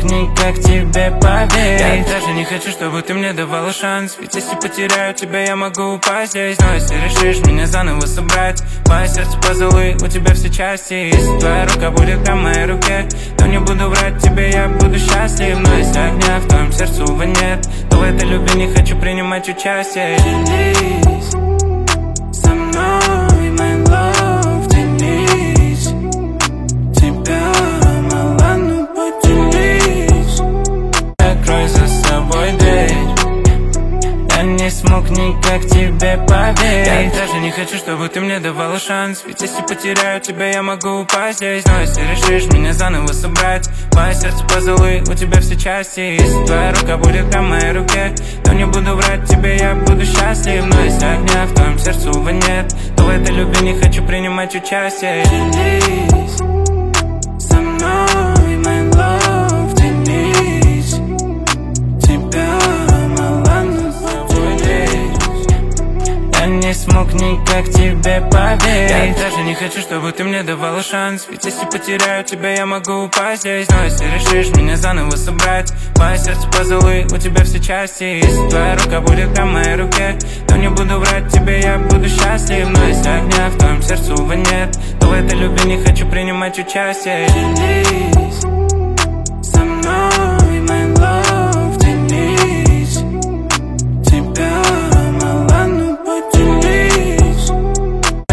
никак тебе поверить. Я даже не хочу, чтобы ты мне давала шанс, ведь если потеряю тебя, я могу упасть здесь. Но если решишь меня заново собрать, мое сердце позолы, у тебя все части. Если твоя рука будет на моей руке, то не буду врать тебе, я буду счастлив. Но если огня в твоем сердце, увы, нет, то в этой любви не хочу принимать участие. Делись со мной, my love, делись. Тебя мало, ну поделись. Закрой за собой дверь, я не смог никак тебе поверить. Я даже не хочу, чтобы ты мне давала шанс, ведь если потеряю тебя, я могу упасть здесь. Но если решишь меня заново собрать, мое сердце позолы, у тебя все части. Если твоя рука будет на моей руке, то не буду врать тебе, я буду счастлив. Но если огня в твоем сердце, увы, нет, то в этой любви не хочу принимать участие. Делись со мной, my love, делись. Тебя мало, но поделись. Я не смог никак тебе поверить. Я даже не хочу, чтобы ты мне давала шанс, ведь если потеряю тебя, я могу упасть здесь. Но если решишь меня заново собрать, мое сердце позолы, у тебя все части. Если твоя рука будет на моей руке, то не буду врать тебе, я буду счастлив. Но если огня в твоем сердце, увы, нет, то в этой любви не хочу принимать участие.